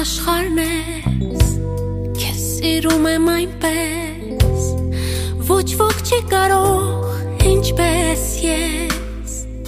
աշխարհն ես, քեզ սիրում եմ այնպես, ոչ ոք չի կարող ինչպես ես,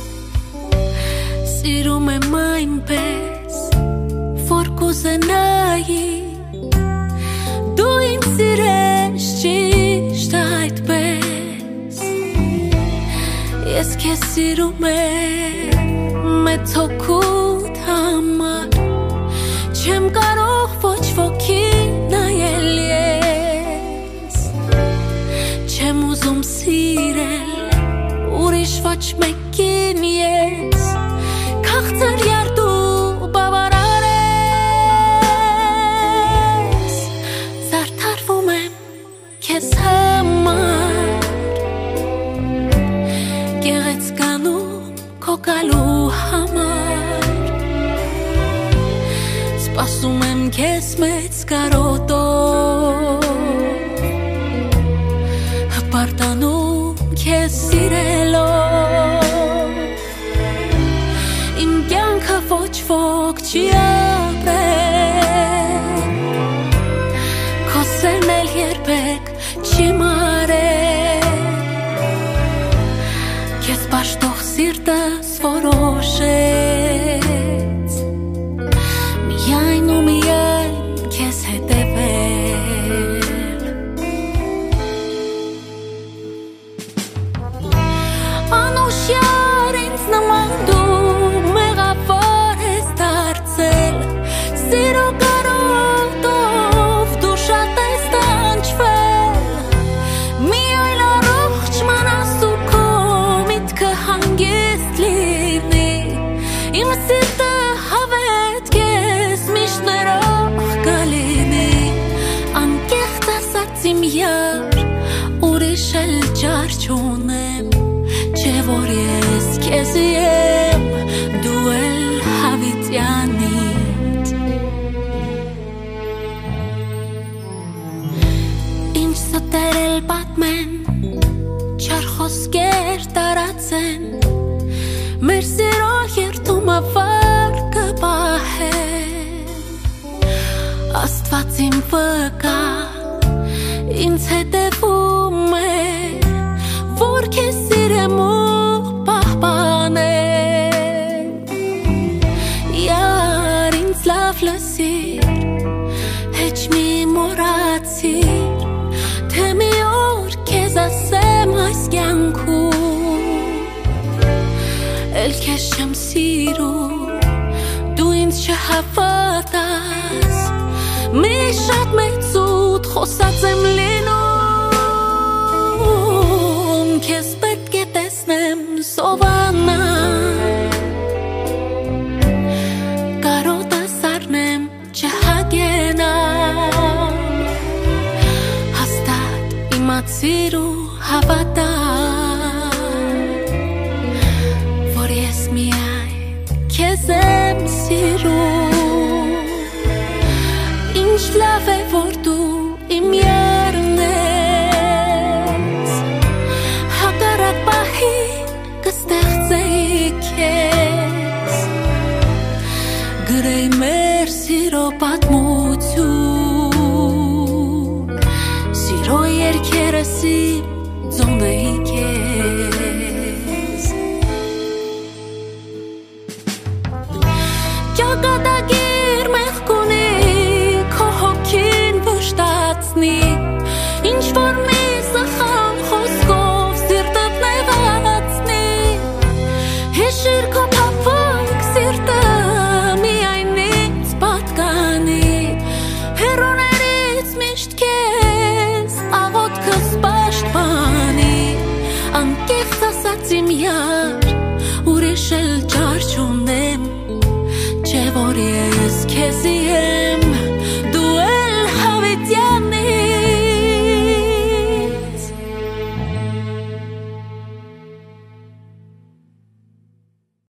սիրում եմ այնպես, որ կուզենայի, դու ինձ սիրես ճիշտ այդպես, ես քեզ սիրում եմ մեծ հոգուդ համար, չեմ կարող ոչ ոքի նայել ես, չեմ ուզում սիրել ուրիշ ոչ մեկին ես, քաղցր երդու բավարար ես, զարդարվում եմ քեզ համար, գեղեցկանում քո գալու համար, սպասում եմ քեզ մեծ կարոտով, հպարտանում քեզ սիրելով, իմ կյանքը ոչ ոք չի ապրել, քո սերն էլ երբեք չի մարել, քեզ պաշտող սիրտս որոշեց, միայն ու միայն քեզ հետևել, անուշյար ինձ նման դու մեղավոր ես դարձել, սիրո կարոտով դու շատ ես տանջվել, մի այլ առողջ մանաս ու քո միտքը հանգիստ լինի, իմ սիրտը հավետ քեզ միշտ ներող կլինի, անկեղծ ասած իմ յար, ուրիշ էլ ջար չունեմ, չէ որ ես քեզի եմ, դու էլ հավիտյանիդ, ինչ ստեր էլ պատմեն, չար խոսքեր տարածեն, մեր սիրո երդումը վար կպահեն, Աստված իմ վկա, ինձ հետևում է, որ քեզ սիրեմ ու պահպանեմ, յար ինձ լավ լսիր, հեչ մի մոռացիր, թե մի օր քեզ ասեմ այս կյանքում, էլ քեզ չեմ սիրում, դու ինձ չհավատաս, մի շատ մեծուտ խոսած եմ լինում, քեզ պետք է տեսնեմ սովանալ, կարոտս առնեմ չհագենամ, հաստատ իմացիր ու հավատալ, որ ես միայն քեզ եմ սիրում, ինչ լավ է որ դու իմ յարն ես, հակառակ պահին կստեղծեի քեզ, գրեի մեր սիրո պատմություն, սիրո երգերս իմ ձոնեի քեզ, ճակատագիր մեղքունի քո հոգին վշտացնի, ինչ որ մի սխալ խոսքով սիրտդ նեղացնի, հիշիր քո փափուկ սիրտը միայն ինձ պատկանի, հեռուներից միշտ քեզ աղոթքս պաշտպանի, անկեղծ ասած իմ յար, ուրիշ էլ ջար չունեմ, չէ որ ես քեզի